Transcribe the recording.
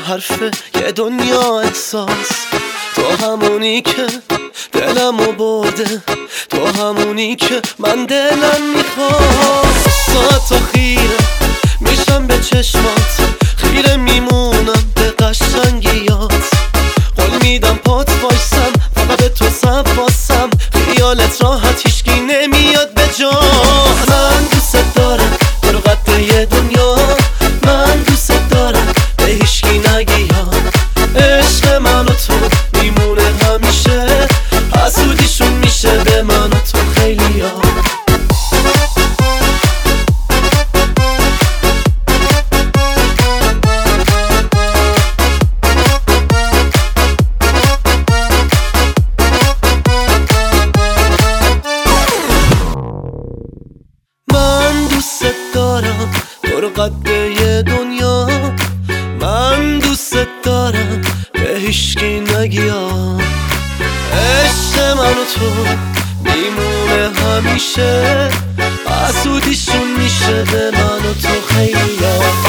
حرفه یه دنیا احساس. تو همونی که دلمو برده، تو همونی که من دلم میخواد. ساعتا خیره میشم به چشمات، خیره میمونم به قشنگیات. قول میدم پات وایسم فقط به تو سباسم، خیالت راحت هیچکی نمیاد به جا. من دوست دارم تو رو قد یه دنیا، من دوست دارم به هیچکی نگی یا. عشق من و تو میمونه همیشه، حسودیشون میشه به من و تو خیلی ها. من دوست دارم تو رو قد یه دنیا، من دوست دارم به هیچکی نگی ها. عشق من و تو میمونه همیشه، حسودیشون میشه به من و تو خیلی ها.